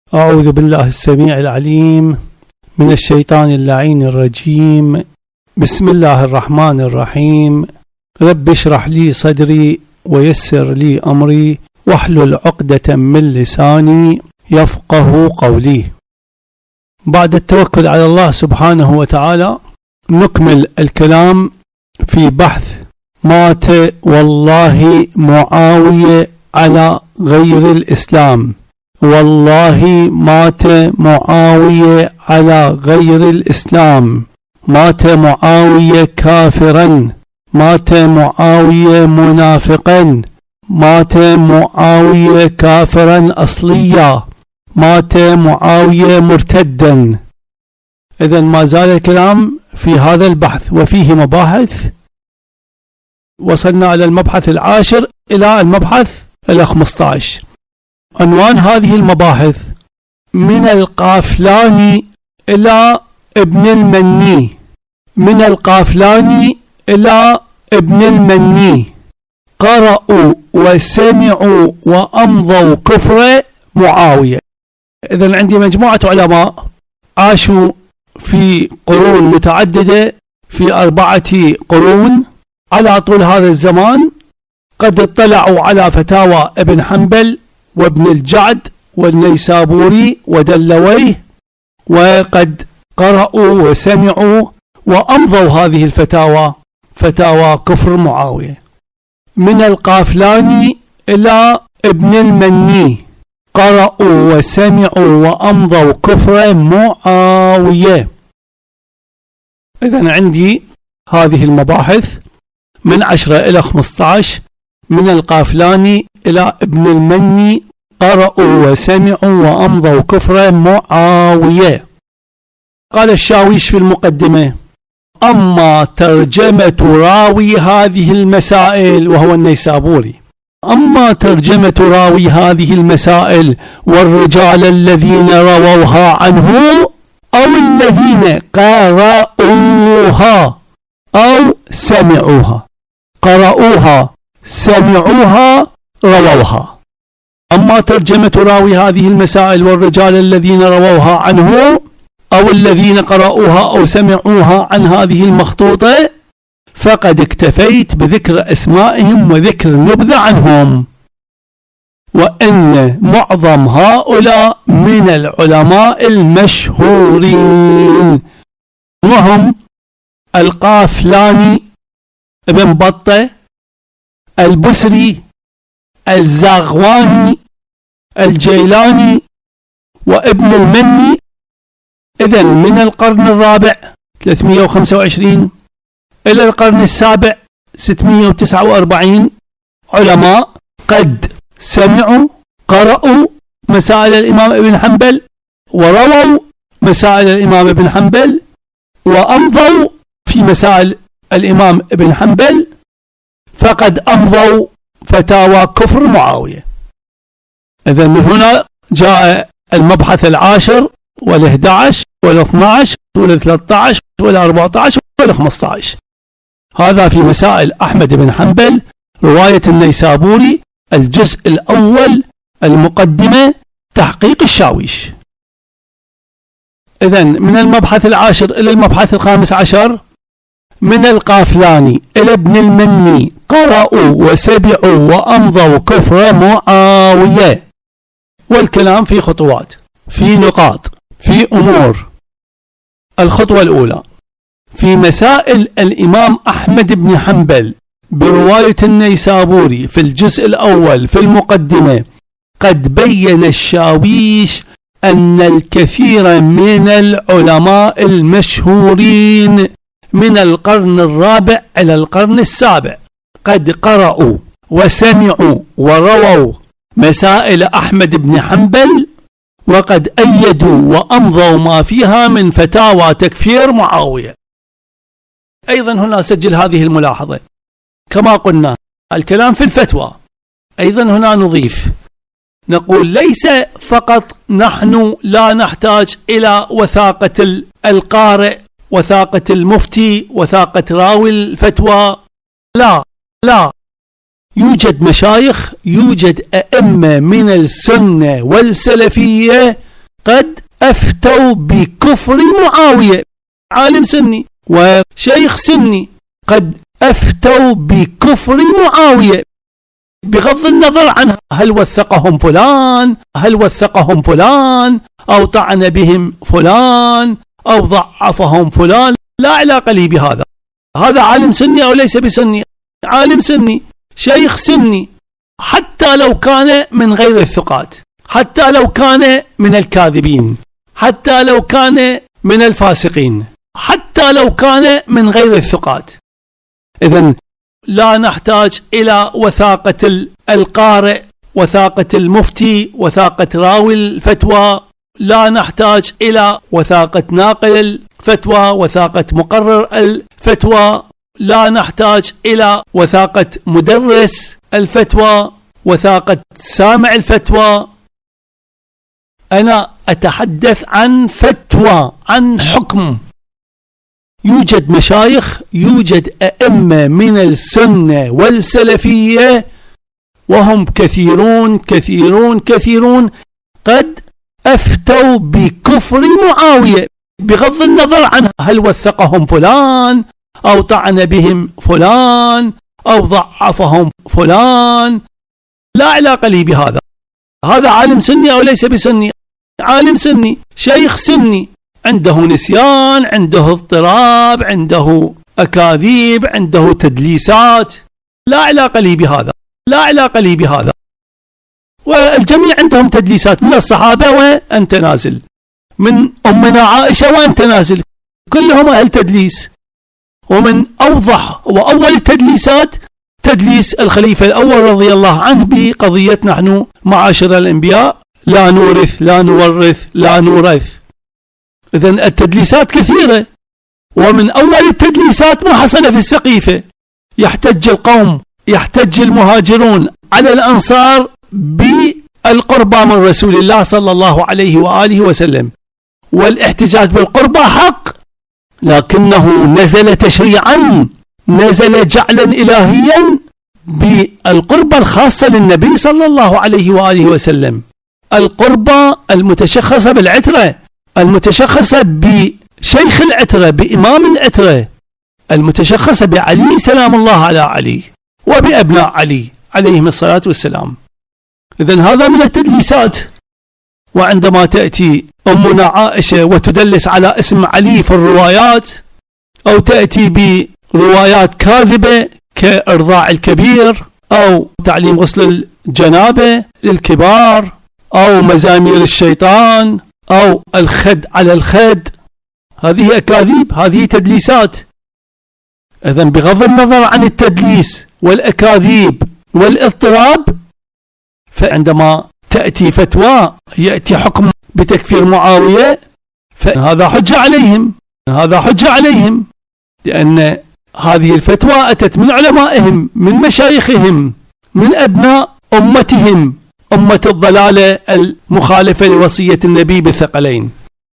أعوذ بالله السميع العليم من الشيطان اللعين الرجيم. بسم الله الرحمن الرحيم. رب اشرح لي صدري ويسر لي أمري واحلل عقدة من لساني يفقه قولي. بعد التوكل على الله سبحانه وتعالى نكمل الكلام في بحث مات والله معاوية على غير الإسلام. والله مات معاوية على غير الإسلام، مات معاوية كافرا، مات معاوية منافقا، مات معاوية كافرا أصليا، مات معاوية مرتدا. إذن ما زال الكلام في هذا البحث وفيه مباحث. وصلنا إلى المبحث العاشر إلى المبحث 15. عنوان هذه المباحث: من القافلاني إلى ابن المني، من القافلاني إلى ابن المني قرأوا وسمعوا وأمضوا كفر معاوية. إذن عندي مجموعة علماء عاشوا في قرون متعددة، في 4 قرون على طول هذا الزمان. قد اطلعوا على فتاوى ابن حنبل وابن الجعد والنيسابوري ودلويه، وقد قرأوا وسمعوا وأمضوا هذه الفتاوى، فتاوى كفر معاوية. من القافلاني إلى ابن المني قرأوا وسمعوا وأمضوا كفر معاوية. إذن عندي هذه المباحث من 10 إلى 15. من القافلاني إلى ابن المني قرأوا وسمعوا وأمضوا كفر معاوية. قال الشاويش في المقدمة: أما ترجمة راوي هذه المسائل، وهو النيسابوري، أما ترجمة راوي هذه المسائل والرجال الذين رووها عنه أو الذين قرأوها أو سمعوها، قرأوها سمعوها رووها. أما ترجمة راوي هذه المسائل والرجال الذين رووها عنه أو الذين قرأوها أو سمعوها عن هذه المخطوطة فقد اكتفيت بذكر أسمائهم وذكر نبذة عنهم. وأن معظم هؤلاء من العلماء المشهورين، وهم القافلاني، ابن بطة، البسري، الزاغواني، الجيلاني، وابن المني. إذن من القرن الرابع 325 إلى القرن السابع 649 علماء قد سمعوا قرأوا مسائل الإمام ابن حنبل ورووا مسائل الإمام ابن حنبل وأمضوا في مسائل الإمام ابن حنبل، فقد أمضوا فتاوى كفر معاوية. إذن من هنا جاء المبحث 10 وال11 وال12 وال13 وال14 وال15. هذا في مسائل أحمد بن حنبل، رواية النيسابوري، الجزء الأول، المقدمة، تحقيق الشاويش. إذن من المبحث 10 إلى المبحث 15: من القافلاني إلى ابن المني قرأوا وسمعوا وأمضوا كفر معاوية. والكلام في خطوات، في نقاط، في أمور. الخطوة الأولى: في مسائل الإمام أحمد بن حنبل برواية النيسابوري في الجزء الأول في المقدمة قد بين الشاويش أن الكثير من العلماء المشهورين من القرن الرابع إلى القرن السابع قد قرأوا وسمعوا ورووا مسائل أحمد بن حنبل، وقد أيدوا وأمضوا ما فيها من فتاوى تكفير معاوية. أيضا هنا سجل هذه الملاحظة. كما قلنا الكلام في الفتوى، أيضا هنا نضيف نقول ليس فقط نحن لا نحتاج إلى وثاقة القارئ، وثاقة المفتي، وثاقة راوي الفتوى، لا، يوجد مشايخ، يوجد أئمة من السنة والسلفية قد أفتوا بكفر معاوية، عالم سني وشيخ سني، قد أفتوا بكفر معاوية، بغض النظر عن هل وثقهم فلان، هل وثقهم فلان أو طعن بهم فلان أو ضعفهم فلان، لا علاقة لي بهذا. هذا عالم سني أو ليس بسني، عالم سني، شيخ سني، حتى لو كان من غير الثقات، حتى لو كان من الكاذبين، حتى لو كان من الفاسقين، حتى لو كان من غير الثقات. إذن لا نحتاج إلى وثاقة القارئ، وثاقة المفتي، وثاقة راوي الفتوى، لا نحتاج إلى وثاقة ناقل الفتوى، وثاقة مقرر الفتوى، لا نحتاج إلى وثاقة مدرس الفتوى، وثاقة سامع الفتوى. أنا أتحدث عن فتوى، عن حكم. يوجد مشايخ، يوجد أئمة من السنة والسلفية، وهم كثيرون كثيرون كثيرون، قد أفتوا بكفر معاوية، بغض النظر عن هل وثقهم فلان أو طعن بهم فلان أو ضعفهم فلان، لا علاقة لي بهذا. هذا عالم سني أو ليس بسني، عالم سني، شيخ سني، عنده نسيان، عنده اضطراب، عنده أكاذيب، عنده تدليسات، لا علاقة لي بهذا، لا علاقة لي بهذا. والجميع عندهم تدليسات، من الصحابة وأنت نازل، من أمنا عائشة وأنت نازل، كلهم أهل تدليس. ومن أوضح وأول التدليسات تدليس الخليفة الأول رضي الله عنه بقضية نحن معاشر الأنبياء لا نورث لا نورث لا نورث. إذن التدليسات كثيرة. ومن أول التدليسات ما حصل في السقيفة، يحتج القوم، يحتج المهاجرون على الأنصار بالقربى من رسول الله صلى الله عليه وآله وسلم، والاحتجاج بالقربى حق، لكنه نزل تشريعا، نزل جعلا إلهيا بالقربى الخاصة للنبي صلى الله عليه وآله وسلم، القربى المتشخصة بالعترة، المتشخصة بشيخ العترة، بإمام العترة، المتشخصة بعلي سلام الله على علي وبأبناء علي عليهم الصلاة والسلام. إذن هذا من التدليسات. وعندما تأتي أمنا عائشة وتدلس على اسم علي في الروايات، أو تأتي بروايات كاذبة كإرضاع الكبير، أو تعليم غسل الجنابة للكبار، أو مزامير الشيطان، أو الخد على الخد، هذه أكاذيب، هذه تدليسات. إذن بغض النظر عن التدليس والأكاذيب والاضطراب، فعندما تأتي فتوى يأتي حكم بتكفير معاوية، فهذا حجة عليهم، هذا حجة عليهم، لأن هذه الفتوى أتت من علمائهم، من مشايخهم، من أبناء أمتهم، أمة الضلالة المخالفة لوصية النبي بالثقلين.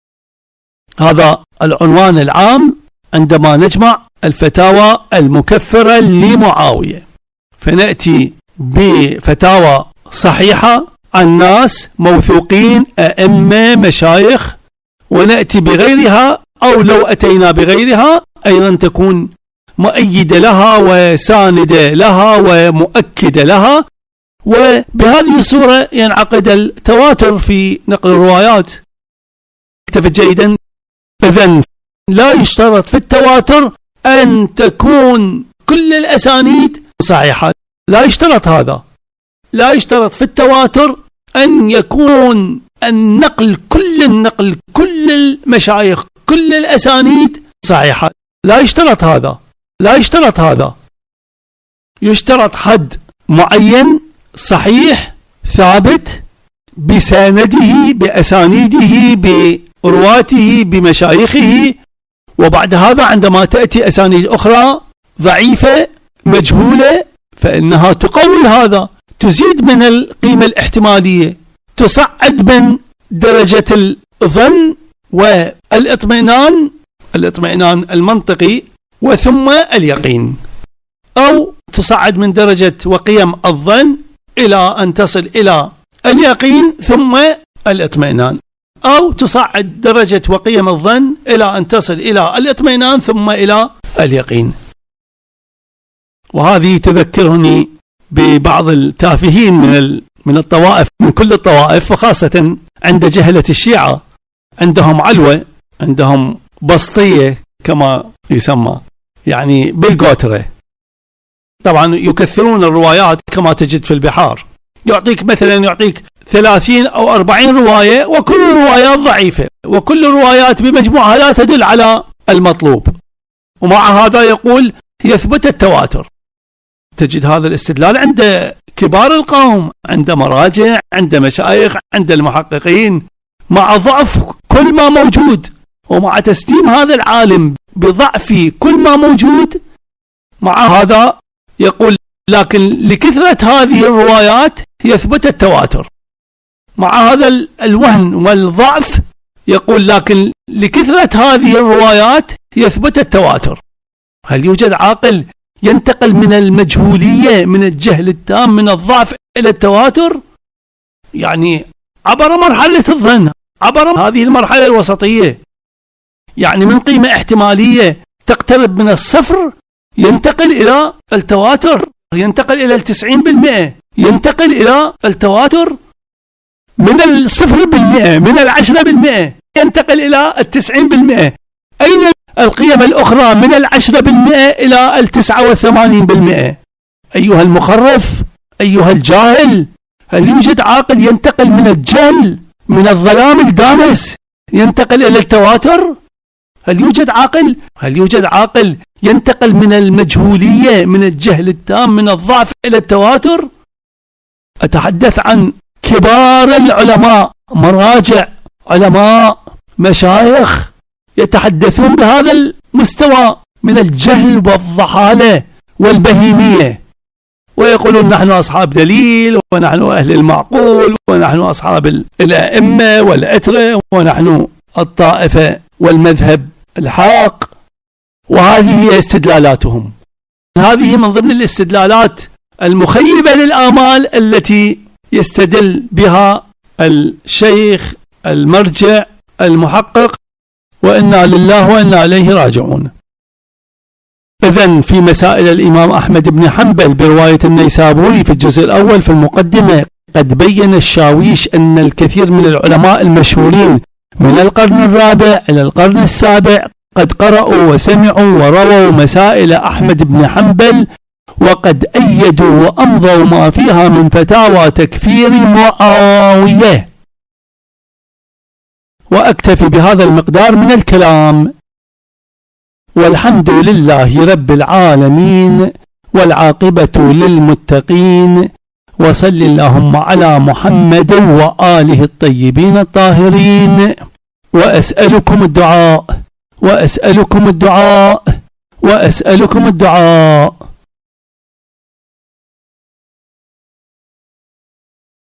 هذا العنوان العام عندما نجمع الفتاوى المكفرة لمعاوية، فنأتي بفتاوى صحيحة عن ناس موثوقين، أئمة، مشايخ، ونأتي بغيرها، أو لو أتينا بغيرها أيضا تكون مؤيدة لها وساندة لها ومؤكدة لها. وبهذه الصورة ينعقد التواتر في نقل الروايات. اكتفت جيدا. إذن لا يشترط في التواتر أن تكون كل الأسانيد صحيحة، لا يشترط هذا. لا يشترط في التواتر أن يكون النقل، كل المشايخ، كل الأسانيد صحيحة، لا يشترط هذا، لا يشترط هذا. يشترط حد معين صحيح ثابت بسانده، بأسانيده، برواته، بمشايخه. وبعد هذا عندما تأتي أسانيد أخرى ضعيفة مجهولة فإنها تقوي هذا، تزيد من القيمة الاحتمالية، تصعد من درجة الظن والإطمئنان، الإطمئنان المنطقي، وثم اليقين، أو تصعد من درجة وقيم الظن إلى أن تصل إلى اليقين ثم الإطمئنان. أو تصعد درجة وقيم الظن إلى أن تصل إلى الاطمئنان ثم إلى اليقين. وهذه تذكرني ببعض التافهين من الطوائف، من كل الطوائف، وخاصة عند جهلة الشيعة، عندهم علوة، عندهم بسطية كما يسمى، يعني بالقوترة. طبعا يكثرون الروايات كما تجد في البحار، يعطيك مثلا 30 أو 40 رواية، وكل الروايات ضعيفة، وكل الروايات بمجموعها لا تدل على المطلوب، ومع هذا يقول يثبت التواتر. تجد هذا الاستدلال عند كبار القوم، عند مراجع، عند مشايخ، عند المحققين، مع ضعف كل ما موجود، ومع تسليم هذا العالم بضعف كل ما موجود، مع هذا يقول لكن لكثرة هذه الروايات يثبت التواتر. مع هذا الوهن والضعف يقول لكن لكثرة هذه الروايات يثبت التواتر. هل يوجد عاقل ينتقل من المجهولية، من الجهل التام، من الضعف إلى التواتر؟ يعني عبر مرحلة الظن، عبر هذه المرحلة الوسطية، يعني من قيمة احتمالية تقترب من الصفر ينتقل إلى التواتر، ينتقل إلى 90%، ينتقل إلى التواتر من 0%، من 10%، ينتقل إلى 90%. أين القيم الأخرى من 10% إلى 89%؟ أيها المخرف، أيها الجاهل، هل يوجد عاقل ينتقل من الجهل، من الظلام الدامس، ينتقل إلى التواتر؟ هل يوجد عاقل؟ هل يوجد عاقل ينتقل من المجهولية، من الجهل التام، من الضعف إلى التواتر؟ أتحدث عن كبار العلماء، مراجع، علماء، مشايخ، يتحدثون بهذا المستوى من الجهل والضحالة والبهيمية، ويقولون نحن أصحاب دليل، ونحن أهل المعقول، ونحن أصحاب الأئمة والأترة، ونحن الطائفة والمذهب الحق. وهذه هي استدلالاتهم. هذه من ضمن الاستدلالات المخيبة للآمال التي يستدل بها الشيخ المرجع المحقق، وإنا لله وإنا إليه راجعون. إذن في مسائل الإمام أحمد بن حنبل برواية النيسابوري في الجزء الأول في المقدمة قد بين الشاويش أن الكثير من العلماء المشهورين من القرن الرابع إلى القرن السابع قد قرأوا وسمعوا ورووا مسائل أحمد بن حنبل، وقد أيدوا وأمضوا ما فيها من فتاوى تكفير معاوية. وأكتفي بهذا المقدار من الكلام، والحمد لله رب العالمين، والعاقبة للمتقين، وصل اللهم على محمد وآله الطيبين الطاهرين. وأسألكم الدعاء، وأسألكم الدعاء، وأسألكم الدعاء.